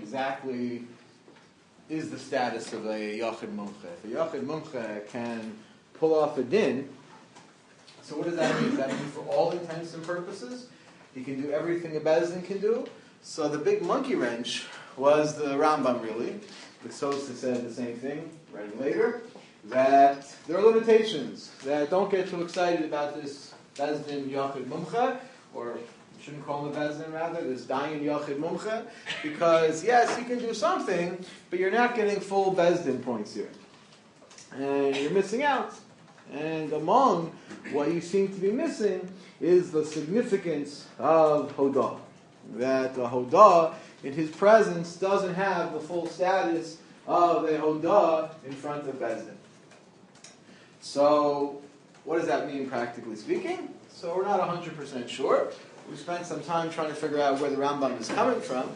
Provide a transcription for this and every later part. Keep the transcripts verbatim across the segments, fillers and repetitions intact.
exactly is the status of a Yachid Mumche. If a Yachid Mumche can pull off a din, so what does that mean? Does that mean for all intents and purposes, he can do everything a Bezdin can do? So the big monkey wrench was the Rambam, really. The Sosa said the same thing, writing later, that there are limitations, that don't get too excited about this Bezdin Yachid Mumche, or you shouldn't call him a Bezdin, rather, this Dayan Yachid Mumche, because yes, he can do something, but you're not getting full Bezdin points here. And you're missing out. And among what you seem to be missing is the significance of Hodah. That the Hodah, in his presence, doesn't have the full status of a Hodah in front of Bezdin. So, what does that mean practically speaking? So we're not one hundred percent sure. We spent some time trying to figure out where the Rambam is coming from.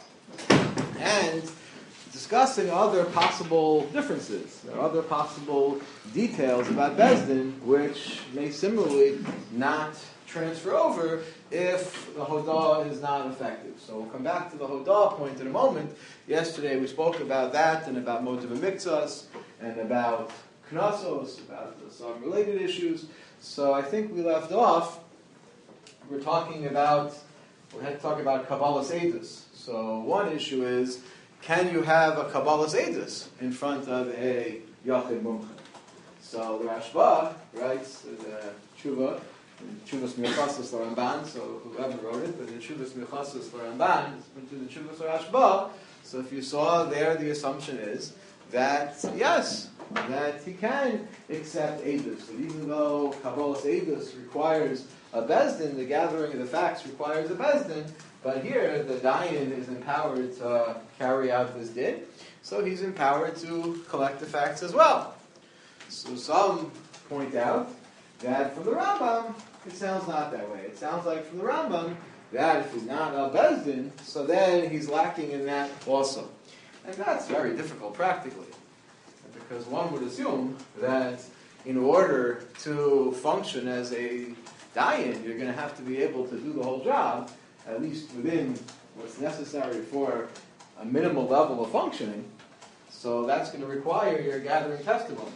And discussing other possible differences, or other possible details about Bezdin, which may similarly not transfer over if the Hodah is not effective. So we'll come back to the Hodah point in a moment. Yesterday we spoke about that and about motiv mikzas and about knasos, about some related issues. So I think we left off, we're talking about, we had to talk about Kabbalas Eidus. So one issue is, can you have a Kabbalas Eidus in front of a Yachid Mumche? So the Rashba writes the Tshuva, Tshuvas Michasos L'Ramban, so whoever wrote it, but the Tshuvas Michasos L'Ramban is into the Tshuvas Rashba. So if you saw there, the assumption is that, yes, that he can accept Eidus. That even though Kabbalas Eidus requires a Bezdin, the gathering of the facts requires a Bezdin, but here, the Dayan is empowered to carry out this din, so he's empowered to collect the facts as well. So some point out that from the Rambam, it sounds not that way. It sounds like from the Rambam that if he's not a Bezdin, so then he's lacking in that also. And that's very difficult practically, because one would assume that in order to function as a Dayan, you're going to have to be able to do the whole job, at least within what's necessary for a minimal level of functioning. So that's going to require your gathering testimony.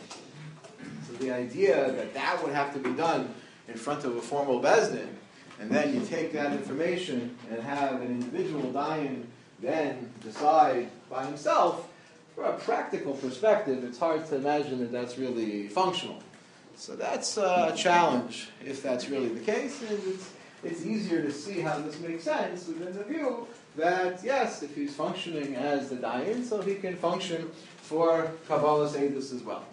So the idea that that would have to be done in front of a formal Bezdin, and then you take that information and have an individual Dayan then decide by himself, from a practical perspective, it's hard to imagine that that's really functional. So that's a challenge, if that's really the case, and it's It's easier to see how this makes sense within the view that, yes, if he's functioning as the Dayan, so he can function for Kabbalas Eidus as well.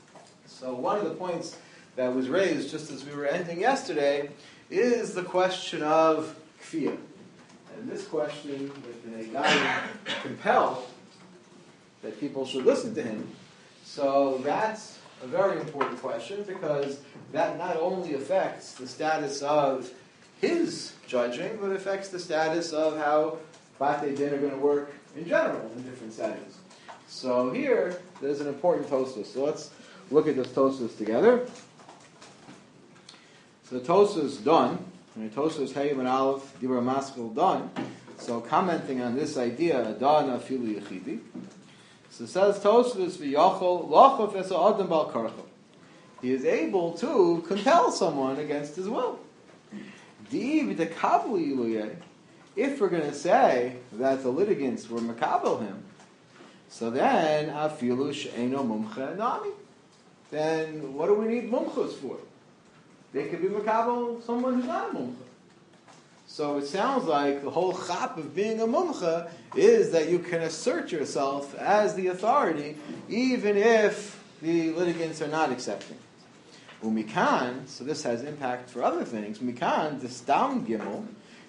So one of the points that was raised just as we were ending yesterday is the question of Kfiyah. And this question, that a Dayan compel that people should listen to him, so that's a very important question because that not only affects the status of his judging, but affects the status of how Batei Din are going to work in general in different settings. So here, there's an important Tosfos. So let's look at this Tosfos together. So the Tosfos is done. Tosfos Hey and Aleph Dibra Maskil done. So commenting on this idea, Adana Afilu Yechidi. So it says Tosfos v'Yachol Lachov Es Adam Bal Karcha. He is able to compel someone against his will. If we're going to say that the litigants were makabel him, so then afilu she'eno mumcha nami. Then what do we need mumchas for? They could be makabel someone who's not a mumcha. So it sounds like the whole chap of being a mumcha is that you can assert yourself as the authority, even if the litigants are not accepting. Umikan, so this has impact for other things. Umikan, the stam gimel,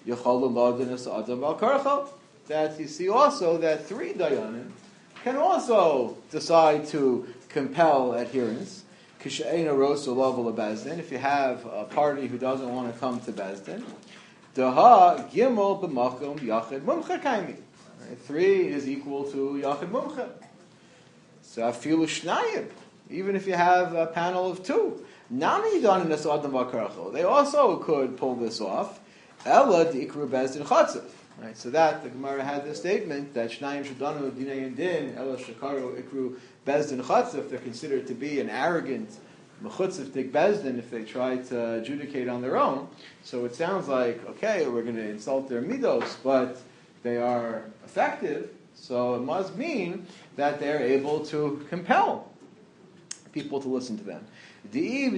that you see also that three dayanim can also decide to compel adherence. Kishaina rosa level of bezdin. If you have a party who doesn't want to come to bezdin, daha gimel b'makom yachid mumcha kaimi. Three is equal to yachid mumcha. So afilu shnayim. Even if you have a panel of two. Nami They also could pull this off, Ella the Ikru Bezdin Chatzav. Right, so that the Gemara had this statement that Shnayim Shadanu Dinei Din Ella Shakaru Ikru Bezdin Chatzav. They're considered to be an arrogant mechutzav dik bezdin if they try to adjudicate on their own. So it sounds like, okay, we're going to insult their midos, but they are effective, so it must mean that they're able to compel people to listen to them. If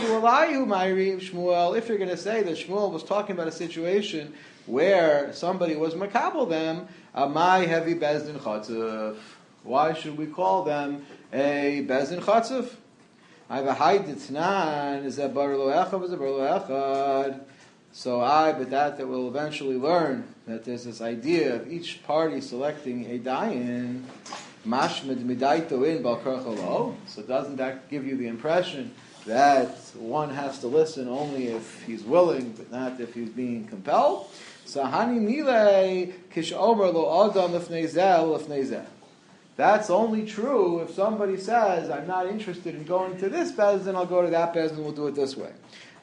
you're going to say that Shmuel was talking about a situation where somebody was makabel them, amai heavy bezdin chatzav. Why should we call them a bezdin chatzav? I have a haiditnan, is that bar lo echad, is that bar lo echad? So I, but that that we'll eventually learn that there's this idea of each party selecting a dayan, mashmed midaito in bal karchalo. So doesn't that give you the impression that one has to listen only if he's willing, but not if he's being compelled? So hani mile kish omer lo adam lefnei zeh lefnei zeh. That's only true if somebody says, I'm not interested in going to this bezdin, I'll go to that bezdin, we'll do it this way.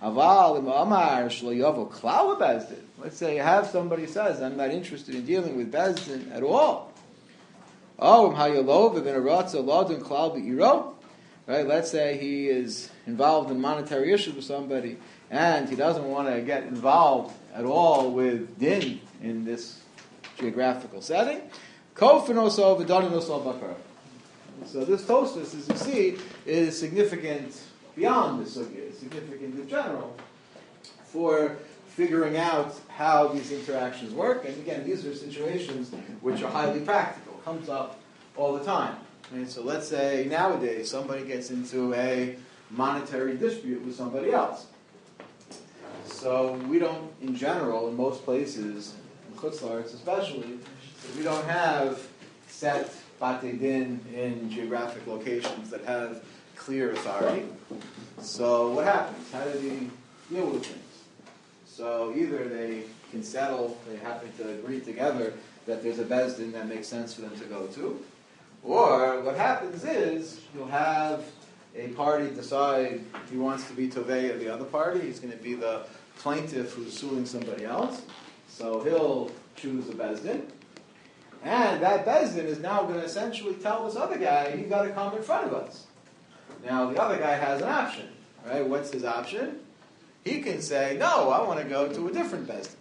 Let's say you have somebody says, I'm not interested in dealing with bezdin at all. Oh, right? Let's say he is involved in monetary issues with somebody, and he doesn't want to get involved at all with din in this geographical setting. So this tosfos, as you see, is significant beyond the sugya. It's significant in general for figuring out how these interactions work. And again, these are situations which are highly practical. It comes up all the time. And so let's say nowadays somebody gets into a monetary dispute with somebody else. So we don't, in general, in most places, in Chutz La'aretz especially, we don't have set Batei Din in geographic locations that have clear authority. So what happens? How do they deal with things? So either they can settle, they happen to agree together that there's a bezdin that makes sense for them to go to, or what happens is you'll have a party decide he wants to be tovei of the other party. He's going to be the plaintiff who's suing somebody else. So he'll choose a bezdin. And that bezdin is now going to essentially tell this other guy, you've got to come in front of us. Now, the other guy has an option, right? What's his option? He can say, no, I want to go to a different bezdin.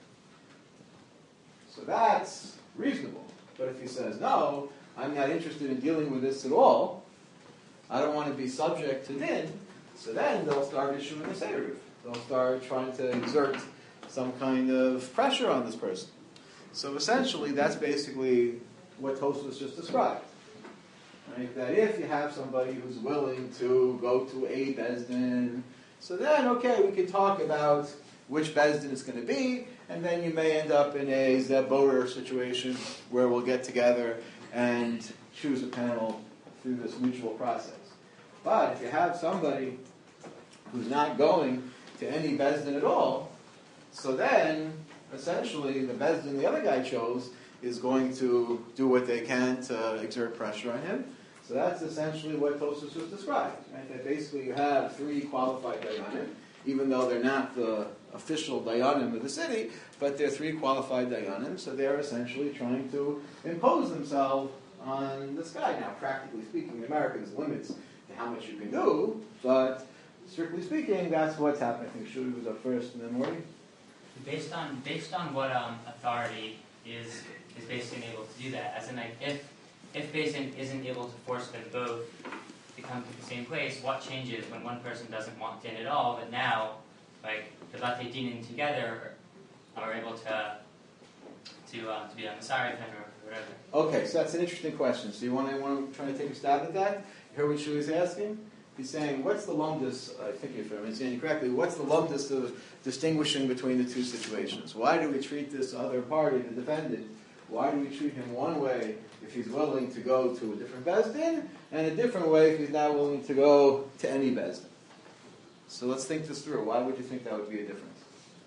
So that's reasonable. But if he says, no, I'm not interested in dealing with this at all, I don't want to be subject to din, so then they'll start issuing a seiruf. They'll start trying to exert some kind of pressure on this person. So essentially, that's basically what Tosfos just described. Right? That if you have somebody who's willing to go to a bezdin, so then, okay, we can talk about which bezdin it's going to be, and then you may end up in a Zeborer situation where we'll get together and choose a panel through this mutual process. But if you have somebody who's not going to any bezdin at all, so then essentially the bezdin the other guy chose is going to do what they can to exert pressure on him. So that's essentially what Tosfos just described. Right? That basically you have three qualified dayanim, even though they're not the official dayanim of the city, but they're three qualified dayanim, so they're essentially trying to impose themselves on this guy. Now, practically speaking, in America, there's limits to how much you can do, but strictly speaking, that's what's happening. I think Shuli was up first in the morning. Based on based on what um, authority is is basically able to do that, as in like if if Basin isn't able to force them both to come to the same place, what changes when one person doesn't want din at all, but now like the Batei Dinim together are able to to uh, to be on the side of him or whatever. Okay, so that's an interesting question. So you want to want to try to take a stab at that? You hear what Shuli is asking? He's saying, what's the lumdus, I think if I'm saying it correctly, what's the lumdus of distinguishing between the two situations? Why do we treat this other party, the defendant, why do we treat him one way if he's willing to go to a different bezdin, and a different way if he's not willing to go to any bezdin? So let's think this through. Why would you think that would be a difference?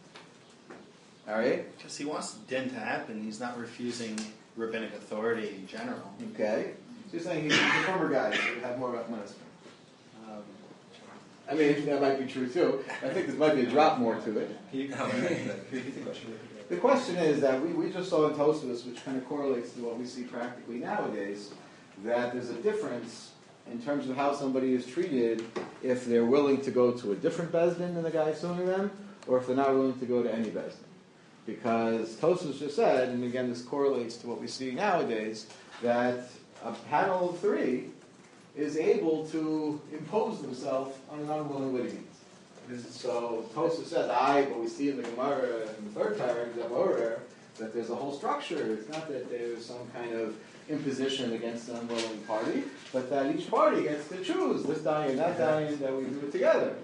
All right? Because he wants din to happen. He's not refusing rabbinic authority in general. Okay. So you're saying he's a former guy, so you have more about medicine. I mean, that might be true too. I think there might be a drop more to it. The question is that we, we just saw in Tosfos, which kind of correlates to what we see practically nowadays, that there's a difference in terms of how somebody is treated if they're willing to go to a different Beis Din than the guy suing them, or if they're not willing to go to any Beis Din. Because Tosfos just said, and again this correlates to what we see nowadays, that a panel of three is able to impose themselves on an unwilling litigant. So Tosfos says, I, but we see in the Gemara, in the third paragraph, that there's a whole structure. It's not that there's some kind of imposition against an unwilling party, but that each party gets to choose this dayan, that dayan, that we do it together.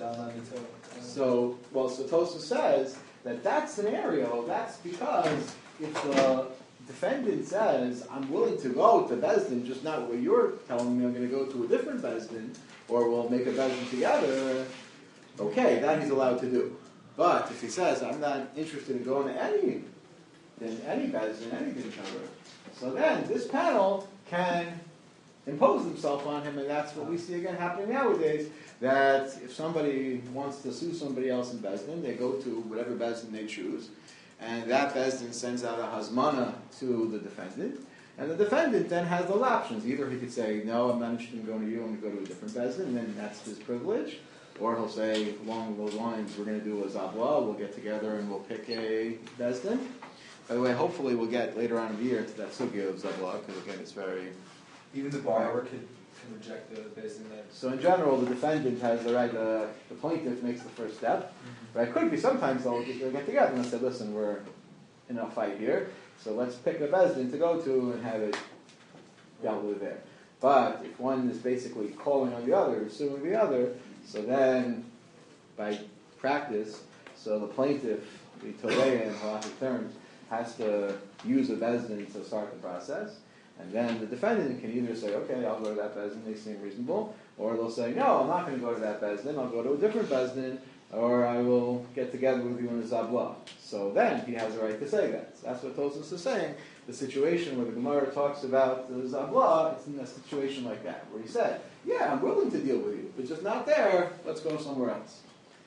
So, well, so Tosfos says that that scenario, that's because if the defendant says, I'm willing to go to Beis Din, just not where you're telling me I'm going to go to a different Beis Din, or we'll make a Beis Din together, okay, that he's allowed to do. But if he says, I'm not interested in going to any, in any Beis Din, any Din Torah, so then this panel can impose themselves on him, and that's what we see again happening nowadays, that if somebody wants to sue somebody else in Beis Din, they go to whatever Beis Din they choose, and that Beis Din sends out a hazmana to the defendant, and the defendant then has those options. Either he could say, no, I'm not interested in going to you, I'm going to go to a different Beis Din, and then that's his privilege, or he'll say, along those lines, we're going to do a zabla, we'll get together and we'll pick a Beis Din. By the way, hopefully we'll get later on in the year to that sugya of zabla, because again, it's very... Even the borrower could, can reject the Beis Din. So in general, the defendant has the right, uh, the plaintiff makes the first step. Mm-hmm. Right? Could be sometimes they'll, they'll get together and say, listen, we're in a fight here, so let's pick a Beis Din to go to and have it dealt with there. But if one is basically calling on the other, suing the other, so then, by practice, so the plaintiff, the Toleya in halakhic terms, has to use a Beis Din to start the process. And then the defendant can either say, okay, I'll go to that Beis Din, they seem reasonable, or they'll say, no, I'm not going to go to that Beis Din, I'll go to a different Beis Din, or I will get together with you in a zabla. So then he has a right to say that. So that's what Tosfos is saying. The situation where the Gemara talks about the zabla, it's in a situation like that, where he said, yeah, I'm willing to deal with you, but just not there, let's go somewhere else.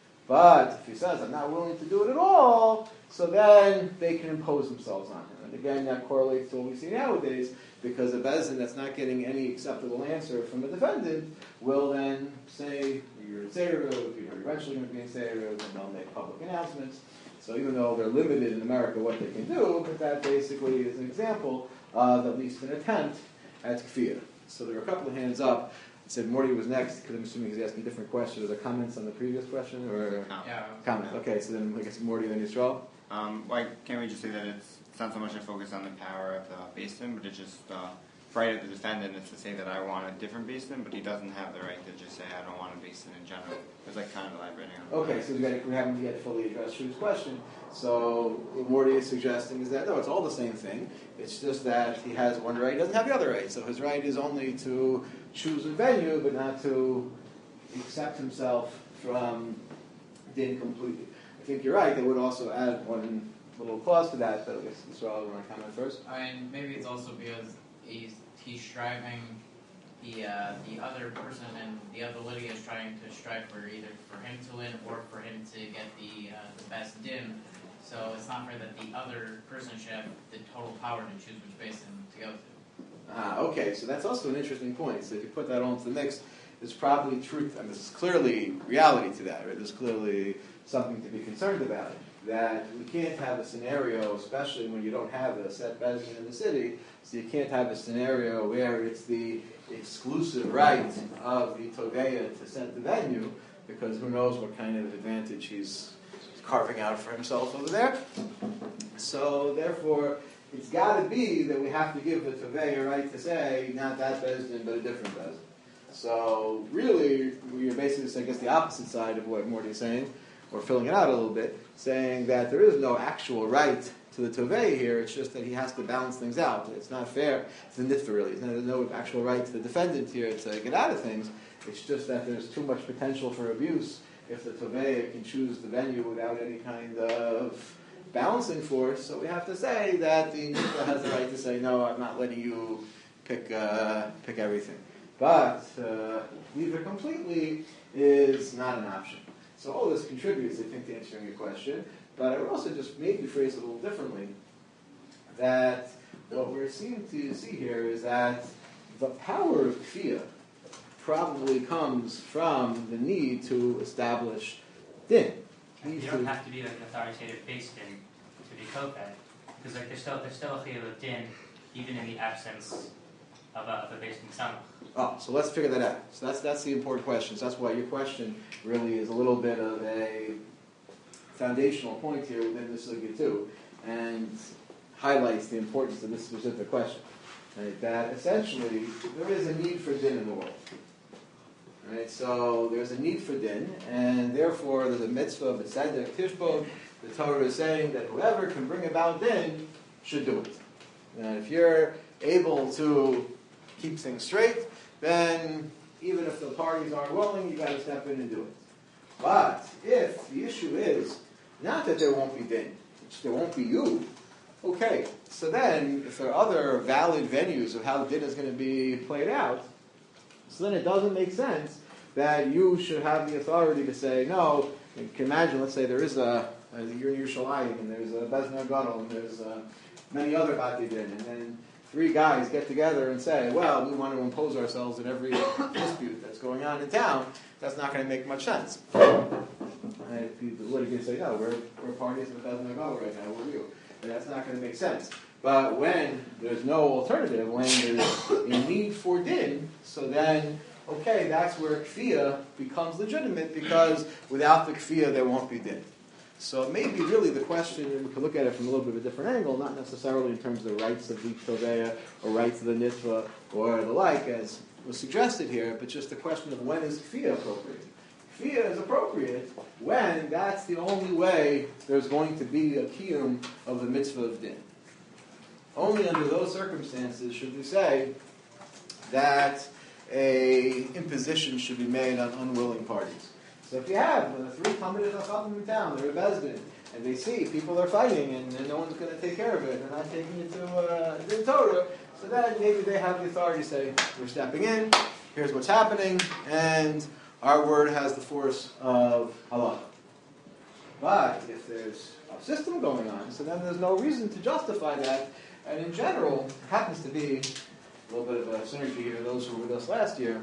But if he says, I'm not willing to do it at all, so then they can impose themselves on him. And again, that correlates to what we see nowadays, because a Beis Din that's not getting any acceptable answer from the defendant will then say, you're in Seirut, you're eventually going to be in Seirut, and they'll make public announcements. So even though they're limited in America what they can do, but that basically is an example of at least an attempt at kfiyah. So there are a couple of hands up. I said Morty was next, because I'm assuming he's asking a different question. Are there comments on the previous question? Or No. Yeah. Comment. Okay, so then I guess Morty, then Yisrael. Um, why can't we just say that it's, it's not so much a focus on the power of the Beis Din, but it's just uh, right of the defendant is to say that I want a different Beis Din, but he doesn't have the right to just say I don't want a Beis Din in general. It's like kind of elaborating on Okay, so we, got, we haven't yet fully addressed Shu's question. So what Morty is suggesting is that, no, it's all the same thing. It's just that he has one right, he doesn't have the other right. So his right is only to choose a venue, but not to accept himself from din completely. I think you're right. They would also add one little clause to that, but I guess Israel, you want to comment first? I mean, maybe it's also because he's he's striving, the uh, the other person and the other litigant is trying to strive for either for him to win or for him to get the uh, the best din. So it's not fair that the other person should have the total power to choose which Beis Din to go to. Ah, okay. So that's also an interesting point. So if you put that all into the mix, there's probably truth, and there's clearly reality to that, right? There's clearly something to be concerned about. That we can't have a scenario, especially when you don't have a set Beis Din in the city, so you can't have a scenario where it's the exclusive right of the Toveya to set the venue, because who knows what kind of advantage he's carving out for himself over there. So therefore, it's got to be that we have to give the Toveya a right to say, not that Beis Din, but a different Beis Din. So really, you're basically, I guess, the opposite side of what Morty is saying, or filling it out a little bit, saying that there is no actual right to the Tovei here, it's just that he has to balance things out. It's not fair. It's the nitva, really. There's no actual right to the defendant here to get out of things. It's just that there's too much potential for abuse if the Tovei can choose the venue without any kind of balancing force. So we have to say that the nitva has the right to say, no, I'm not letting you pick uh, pick everything. But uh, leave it completely is not an option. So all this contributes, I think, to answering your question. But I would also just maybe phrase it a little differently. That what we're seeming to see here is that the power of kfiyah probably comes from the need to establish din. You don't have to be like an authoritative beis din to be kofed, because like there's still there's still a chiyuv of din even in the absence of a, of a beis din samach. Oh, so let's figure that out. So that's that's the important question. So that's why your question really is a little bit of a foundational point here within this sugya too, and highlights the importance of this specific question. Right? That essentially there is a need for din in the world. Right? So there's a need for din, and therefore there's a mitzvah of tzedek tishbot. The Torah is saying that whoever can bring about din should do it. And if you're able to keep things straight, then even if the parties aren't willing, you got to step in and do it. But if the issue is not that there won't be din, which there won't be you, okay. So then, if there are other valid venues of how din is going to be played out, so then it doesn't make sense that you should have the authority to say, no, you can imagine, let's say there is a, a you're in Yerushalayim, and there's a Bezner Gadol, and there's uh, many other Bati Din, and then three guys get together and say, well, we want to impose ourselves in every dispute that's going on in town. That's not going to make much sense. And if the litigants say, no, we're, we're parties of Bezner Gadol right now, we're you. And that's not going to make sense. But when there's no alternative, when there's a need for din, so then, okay, that's where kfiyah becomes legitimate, because without the kfiyah there won't be din. So it may be really the question, and we can look at it from a little bit of a different angle, not necessarily in terms of the rights of the Toveya or rights of the Nitva or the like, as was suggested here, but just the question of when is kfiyah appropriate. Kfiyah is appropriate when that's the only way there's going to be a kiyum of the mitzvah of din. Only under those circumstances should we say that a imposition should be made on unwilling parties. So if you have uh, three Talmidei Chachamim in town, they're a Beis Din, and they see people are fighting and, and no one's going to take care of it, they're not taking it to uh, the Torah, so then maybe they have the authority to say, we're stepping in, here's what's happening, and our word has the force of halacha. But if there's a system going on, so then there's no reason to justify that. And in general, it happens to be a little bit of a synergy here, those who were with us last year.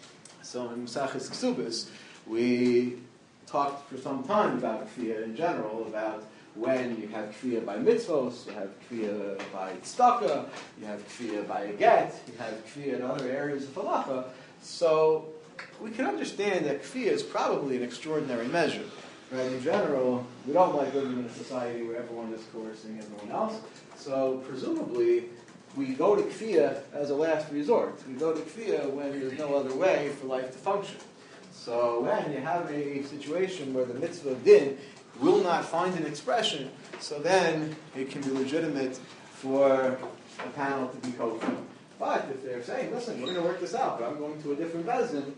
So in Maseches Ksubis, we talked for some time about kfiyah in general, about when you have kfiyah by mitzvos, you have kfiyah by tzedakah, you have kfiyah by a get, you have kfiyah in other areas of halacha. So we can understand that kfiyah is probably an extraordinary measure. Right? In general, we don't like living in a society where everyone is coercing everyone else. So presumably, we go to kfiyah as a last resort. We go to kfiyah when there's no other way for life to function. So when you have a situation where the mitzvah of din will not find an expression, so then it can be legitimate for a panel to be kosher. But if they're saying, listen, we're going to work this out, but I'm going to a different beis din,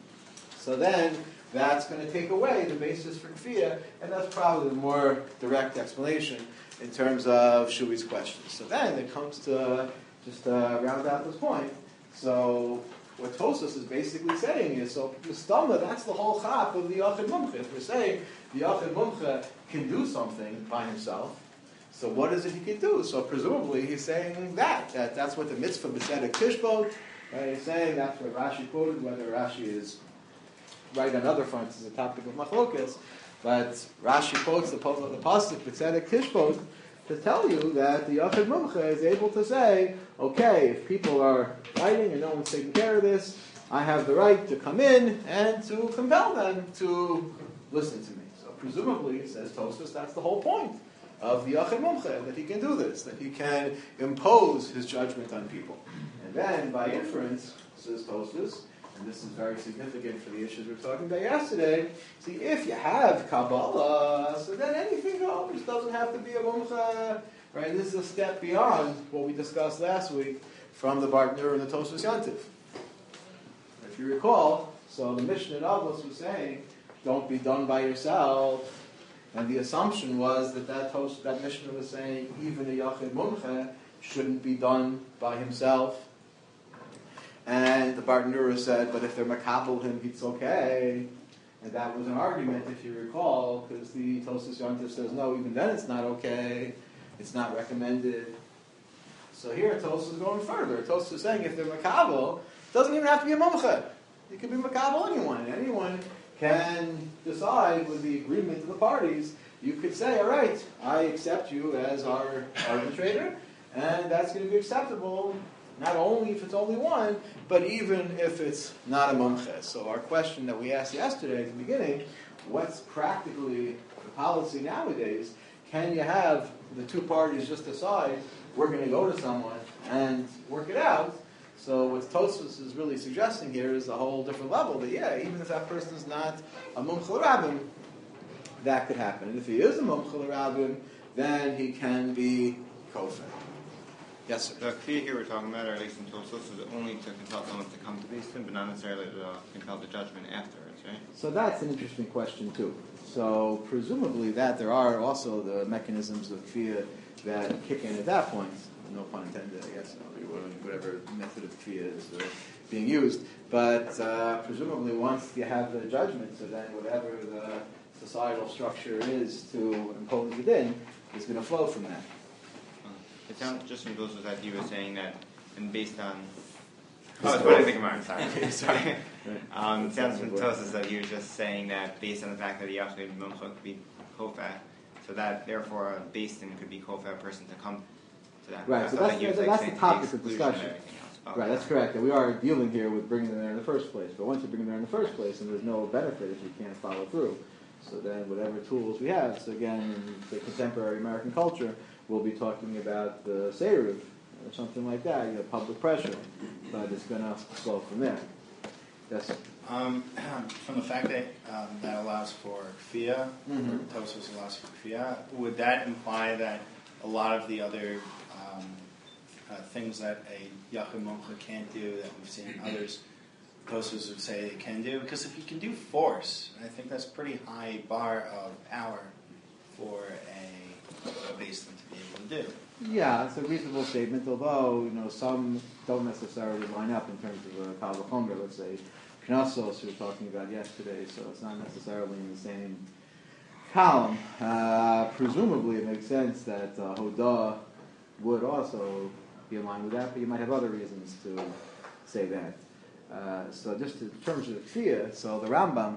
so then that's going to take away the basis for kfiyah, and that's probably the more direct explanation in terms of Shui's question. So then it comes to just uh, round out this point. So what Tosfos is basically saying is, so Mustama, that's the whole chap of the Yachid Mumcha. If we're saying the Yachid Mumcha can do something by himself, so what is it he can do? So presumably he's saying that, that that's what the mitzvah b'tzedek tishbot, right? He's saying that's what Rashi quoted, whether Rashi is right on other fronts is a topic of machlokas, but Rashi quotes the, the pasuk b'tzedek tishbot to tell you that the Yachid Mumcha is able to say, okay, if people are fighting and no one's taking care of this, I have the right to come in and to compel them to listen to me. So presumably, says Tosfos, that's the whole point of the Yachid Mumcha, that he can do this, that he can impose his judgment on people. And then, by inference, says Tosfos, and this is very significant for the issues we were talking about yesterday, see, if you have Kabbalah, so then anything goes. It doesn't have to be a Mumcha, right? This is a step beyond what we discussed last week from the Bartner and the Tosfos Yantiv. If you recall, so the Mishnah in Avos was saying, don't be done by yourself. And the assumption was that that, host, that Mishnah was saying even a Yachid Mumcha shouldn't be done by himself. And the Bartenura said, but if they're makabel him, it's okay. And that was an argument, if you recall, because the Tosfos Yontif says, no, even then it's not okay. It's not recommended. So here Tosfos is going further. Tosfos is saying if they're makabel, it doesn't even have to be a mumcha. It could be makabel anyone. Anyone can decide with the agreement of the parties. You could say, all right, I accept you as our arbitrator, and that's going to be acceptable, not only if it's only one, but even if it's not a mumche. So our question that we asked yesterday at the beginning, what's practically the policy nowadays? Can you have the two parties just decide, we're going to go to someone and work it out? So what Tosfos is really suggesting here is a whole different level, that yeah, even if that person is not a mumche l'rabim, that could happen. And if he is a mumche l'rabim, then he can be kofar. Yes, sir. The key here we're talking about, or at least in Tosfos, is only to compel someone to come to Beis Din, but not necessarily to uh, compel the judgment afterwards, right? So that's an interesting question too. So presumably that there are also the mechanisms of kfiyah that kick in at that point. No pun intended, I guess. Whatever method of kfiyah is uh, being used. But uh, presumably once you have the judgment, so then whatever the societal structure is to impose the din is going to flow from that. It sounds just from Tosfos that he was saying that, and based on. Oh, it's what I think of mine. Sorry, sorry. Um, it sounds from Tosfos that he was just saying that based on the fact that the Yachid Mumcha could be kofa, so that therefore a Beis Din could be kofa a person to come to that. Right. So that's, that's, like that's the topic of discussion. Oh, right. That's correct. And we are dealing here with bringing them there in the first place. But once you bring them there in the first place, and there's no benefit if you can't follow through. So then, whatever tools we have. So again, in the contemporary American culture, we'll be talking about the Seiruv or something like that, you know, public pressure, but it's going to flow from there. Yes, sir. Um, from the fact that um, that allows for kfiyah, Mhm. or Tosfos allows for kfiyah, would that imply that a lot of the other um, uh, things that a Yachid Mumcha can't do, that we've seen in others, Tosfos would say they can do? Because if you can do force, I think that's a pretty high bar of power for a, a Beis Din to be able to do. Yeah, it's a reasonable statement, although, you know, some don't necessarily line up in terms of a Kal V'chomer, let's say, Knossos we were talking about yesterday, so it's not necessarily in the same column. Uh, presumably it makes sense that uh, Hodah would also be in line with that, but you might have other reasons to say that. Uh, so just in terms of the Kfiyah, so the Rambam,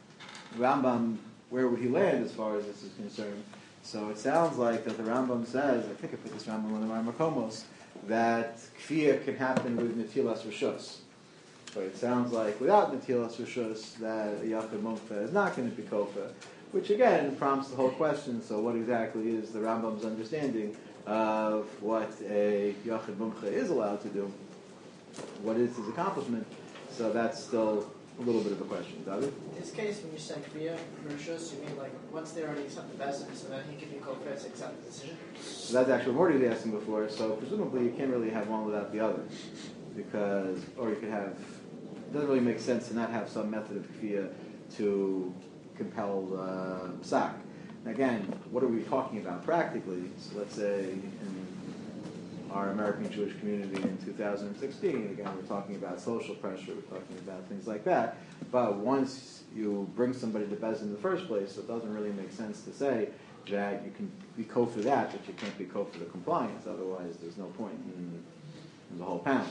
Rambam, where would he land as far as this is concerned? So it sounds like that the Rambam says, I think I put this Rambam on the Ramakomos, that Kfiyah can happen with Netilas Rishus. But it sounds like without Netilas Rishus, that a Yachid Mumcha is not going to be Kofa, which again prompts the whole question, so what exactly is the Rambam's understanding of what a Yachid Mumcha is allowed to do? What is his accomplishment? So that's still a little bit of a question. David? In this case, when you say Kriya, Rishus, you mean like once they already accept the best, so then he can be co-fed to accept the decision? So that's actually what Morty was asking before, so presumably you can't really have one without the other. Because, or you could have, it doesn't really make sense to not have some method of kfiyah to compel uh, psak. And again, what are we talking about practically? So let's say in our American Jewish community in two thousand sixteen, again, we're talking about social pressure, we're talking about things like that. But once you bring somebody to Bez in the first place, it doesn't really make sense to say that you can be co for that, but you can't be co for the compliance. Otherwise, there's no point in, in the whole panel.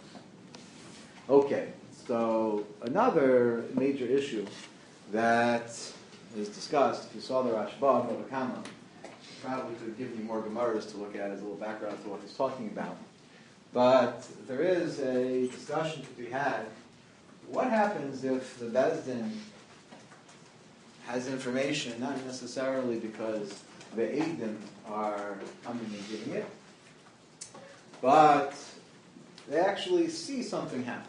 Okay, so another major issue that is discussed, if you saw the Rashba of the Kama, probably could give you more Gemaras to look at as a little background to what he's talking about. But there is a discussion to be had. What happens if the Beis Din has information, not necessarily because the Eidim are coming and giving it, but they actually see something happen.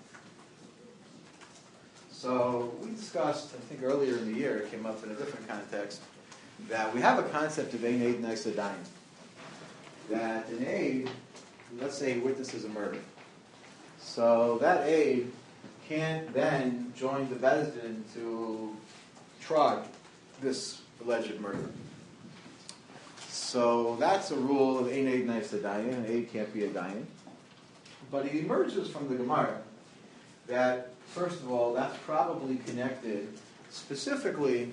So we discussed, I think earlier in the year, it came up in a different context, that we have a concept of Ein Eid Neis Adayin. That an aid, let's say he witnesses a murder. So that aid can't then join the Beis Din to try this alleged murder. So that's a rule of Ein Eid Neis Adayin. An aid can't be a dayan. but it emerges from the Gemara that, first of all, that's probably connected specifically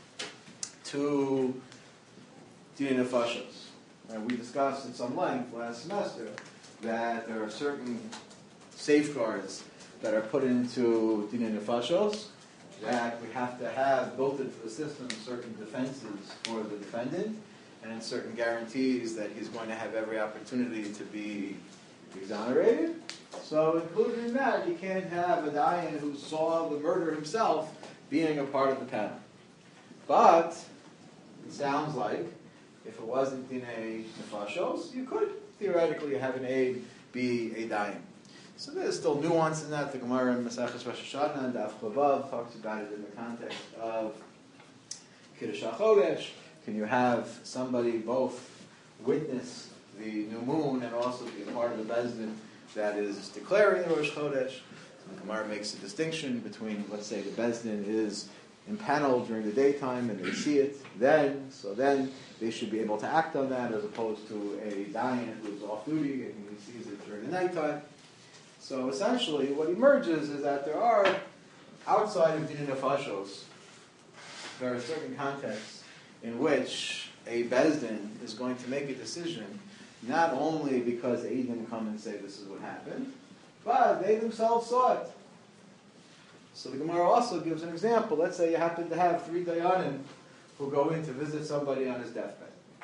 to Dina Nefashos. Right, we discussed in some length last semester that there are certain safeguards that are put into Dina Nefashos, that we have to have built into the system certain defenses for the defendant and certain guarantees that he's going to have every opportunity to be exonerated. So included in that, you can't have a dayan who saw the murder himself being a part of the panel. But it sounds like if it wasn't Dinei Nefashos, you could theoretically have an aid be a dayan. So there's still nuance in that. The Gemara in Maseches Rosh Hashanah and Daf Chavav talks about it in the context of Kiddush HaChodesh. Can you have somebody both witness the new moon and also be a part of the Bezdin that is declaring the Rosh Chodesh? So the Gemara makes a distinction between, let's say, the Bezdin is impaneled during the daytime and they see it then, so then they should be able to act on that as opposed to a dayan who's off duty and he sees it during the nighttime. So essentially what emerges is that there are, outside of Dina Nefashos, there are certain contexts in which a Bezdin is going to make a decision not only because Eidim come and say this is what happened, but they themselves saw it. So the Gemara also gives an example. Let's say you happen to have three Dayanim who go in to visit somebody on his deathbed.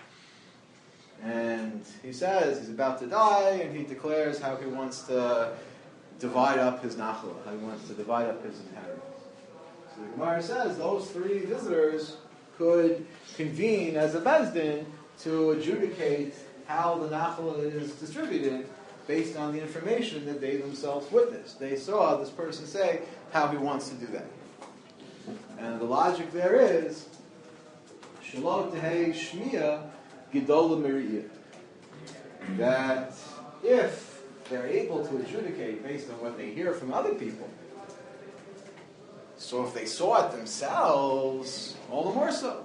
And he says he's about to die, and he declares how he wants to divide up his nachla, how he wants to divide up his inheritance. So the Gemara says those three visitors could convene as a bezdin to adjudicate how the nachla is distributed based on the information that they themselves witnessed. They saw this person say how he wants to do that. And the logic there is, Shalot tehei shmiya gidola miriyah. That if they're able to adjudicate based on what they hear from other people, so if they saw it themselves, all the more so.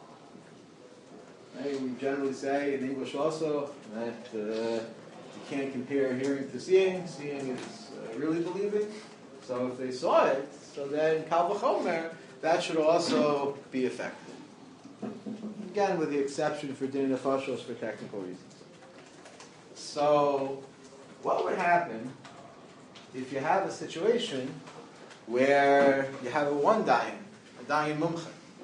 Right? We generally say in English also that uh, you can't compare hearing to seeing. Seeing is uh, really believing. So if they saw it, so then Kal V'chomer, that should also be effective. Again, with the exception for Din Nefashos for technical reasons. So, what would happen if you have a situation where you have a one dayan, a dayan mumcha?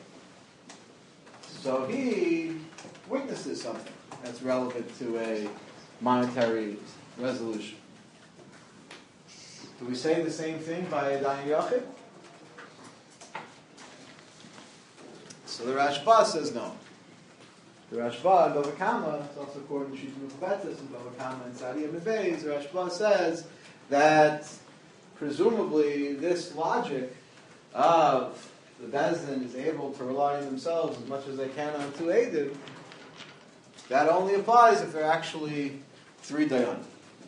So he witnesses something that's relevant to a monetary resolution. Do we say the same thing by a dayan yachid? So the Rashba says no. The Rashba and Bava Kama, it's also according to Shita Mukhabetis and Bava Kama and Sadiya Mebeis, the Rashba says that presumably this logic of the Bezdin is able to rely on themselves as much as they can on two Eidim, that only applies if they're actually three Dayan.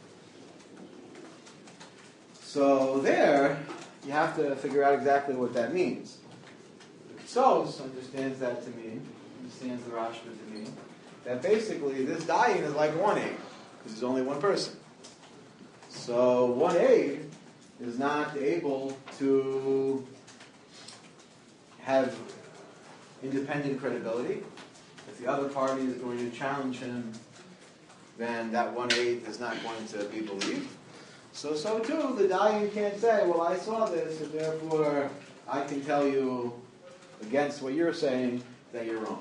So there, you have to figure out exactly what that means. Sos understands that to mean, understands the Rashba to mean, that basically this dayan is like one aid, because there's only one person. So one aid is not able to have independent credibility. If the other party is going to challenge him, then that one aid is not going to be believed. So, so too, the dayan can't say, well, I saw this, and therefore I can tell you against what you're saying that you're wrong.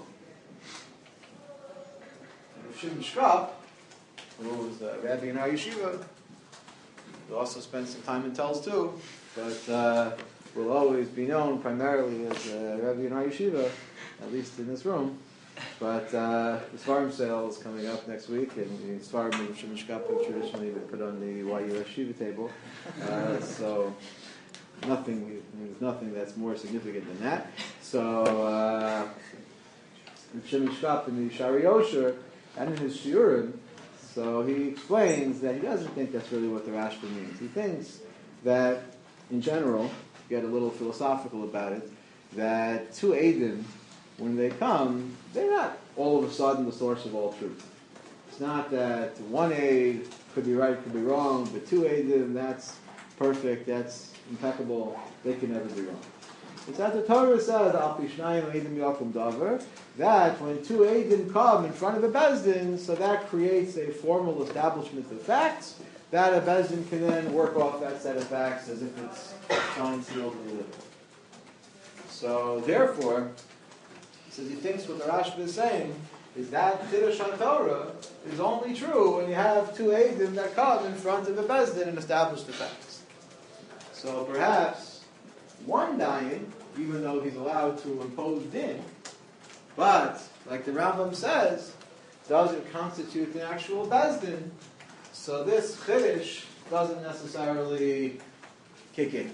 And if Shimon Shkop, who was the Rabbi in our yeshiva, who also spent some time in Telz too, but uh, will always be known primarily as uh, Rabbi in our yeshiva, at least in this room. But uh, the Svarim sale is coming up next week, and the Svarim of Shimon Shkop have traditionally been put on the Y U yeshiva table. Uh, so nothing, there's nothing that's more significant than that. So, uh, Shimon Shkop in the Shari Yosher and in his Shiurim, so he explains that he doesn't think that's really what the Rashba means. He thinks that, in general, get a little philosophical about it, that two Eidim, when they come, they're not all of a sudden the source of all truth. It's not that one aid could be right, could be wrong, but two Eidim, that's perfect, that's impeccable, they can never be wrong. It's as the Torah says, Al Pishnayim Eidim Yakum Davar, that when two Eidim come in front of a Bezdin, so that creates a formal establishment of facts, that a Bezdin can then work off that set of facts as if it's signed, sealed, and delivered. So therefore, he says he thinks what the Rashba is saying is that Kiddush HaTorah is only true when you have two Eidim that come in front of a Bezdin and establish the facts. So perhaps one Dayan, even though he's allowed to impose din, but, like the Rambam says, doesn't constitute an actual Bezdin, so this Chiddush doesn't necessarily kick in.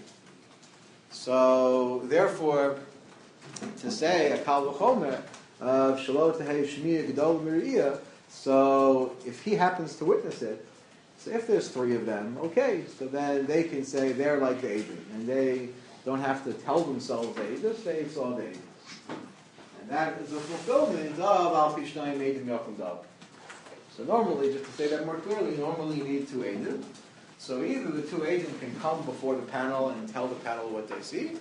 So, therefore, to say a Kal V'chomer of Shalot Tehei Shmiya Gedol Miriya, so if he happens to witness it, so if there's three of them, okay, so then they can say they're like the Eidim, and they don't have to tell themselves they just they saw the Eidim. And that is a fulfillment of Al Pishnayim Eidim Yakum Davar. So normally, just to say that more clearly, normally you need two Eidim. So either the two Eidim can come before the panel and tell the panel what they see,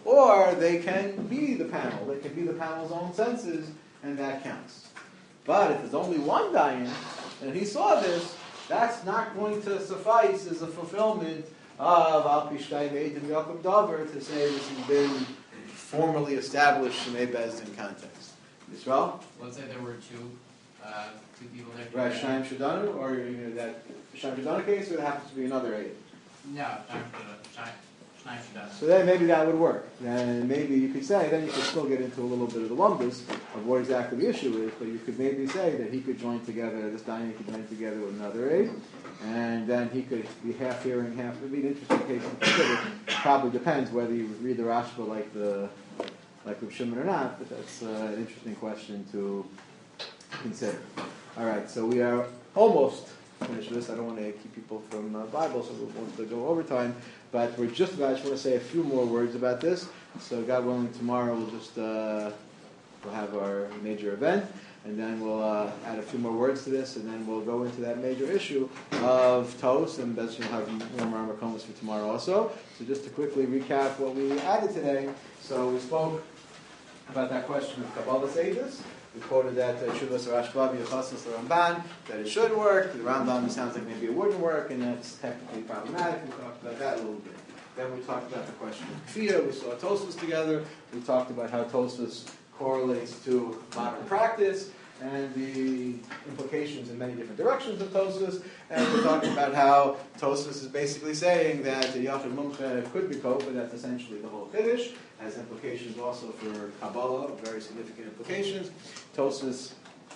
or they can be the panel. They can be the panel's own senses, and that counts. But if there's only one Dayan, and he saw this, that's not going to suffice as a fulfillment of Al Pishtayim Eidim Yakum Davar to say this has been formally established in a Bezdin context. Yisrael? Let's say there were two, uh, two people there. Right, Shaim Shadanu, or you know, that Shaim Shadanu case, or it happens to be another Eidim? No, Shaim Shadanu. Shaim Shadanu. So then maybe that would work. And maybe you could say, then you could still get into a little bit of the lumbus of what exactly the issue is, but you could maybe say that he could join together, this Dayan could join together with another Eidim, and then he could be half hearing, half. It would be an interesting case to consider. It probably depends whether you read the Rashba like the like Reb Shimon or not, but that's uh, an interesting question to consider. All right, so we are almost finished with this. I don't want to keep people from uh, Bible, so we want to go overtime, but we're just about. I just want to say a few more words about this. So God willing, tomorrow we'll just uh, we'll have our major event. And then we'll uh, add a few more words to this, and then we'll go into that major issue of Tos, and Bez will have more Marmakomas for tomorrow also. So just to quickly recap what we added today. So we spoke about that question of Kabbalah Seidus. We quoted that Shuvas Rashba B'Yachasos the Ramban, that it should work. The Rambam sounds like maybe it wouldn't work, and that's technically problematic. We talked about that a little bit. Then we talked about the question of Kfiyah. We saw Tosfos together. We talked about how Tosfos correlates to modern practice and the implications in many different directions of Tosfos. And we're talking about how Tosfos is basically saying that the Yachid Mumche could be kosher, but that's essentially the whole Chiddush, has implications also for Kabbalah, very significant implications. Tosfos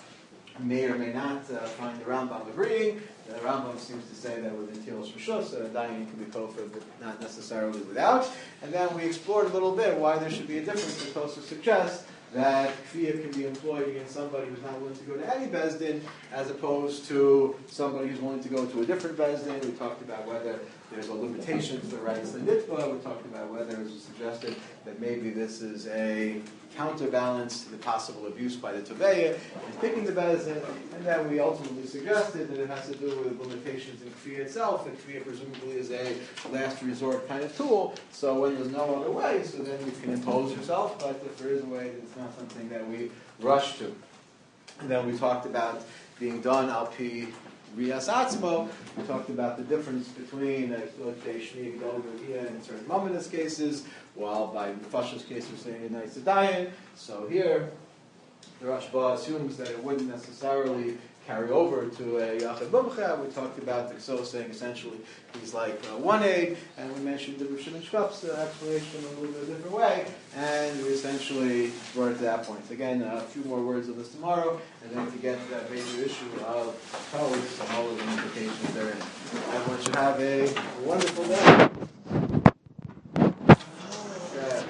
may or may not uh, find the Rambam agreeing. The Rambam seems to say that with Netilos Rishos, a Dayan can be kosher, but not necessarily without. And then we explored a little bit why there should be a difference that Tosfos suggests that Kfiyah can be employed against somebody who's not willing to go to any Bezdin, as opposed to somebody who's willing to go to a different Bezdin. We talked about whether there's a limitation to the rights of the Nitva. We talked about whether it was suggested that maybe this is a counterbalance to the possible abuse by the Toveya in picking the Bezdin. And then we ultimately suggested that it has to do with limitations in Kfiyah itself, and Kfiyah presumably is a last resort kind of tool. So when there's no other way, so then you can impose yourself, but if there is a way, then it's not something that we rush to. And then we talked about being done al pi Riyas Atzmo. We talked about the difference between uh, Shmi Gedol Miriya in certain Mamonis cases, while by Nefash's case we're saying a nice Dayan. So here, the Rashba assumes that it wouldn't necessarily carry over to a Yachid Mumche. We talked about the Kso saying essentially he's like uh, one aid, and we mentioned the Rav Shimon Shkop's uh, explanation in a little bit different way, and we essentially brought it to that point. Again, uh, a few more words on this tomorrow, and then to get to that major issue of Tos and all of the implications therein. Everyone should have a wonderful day.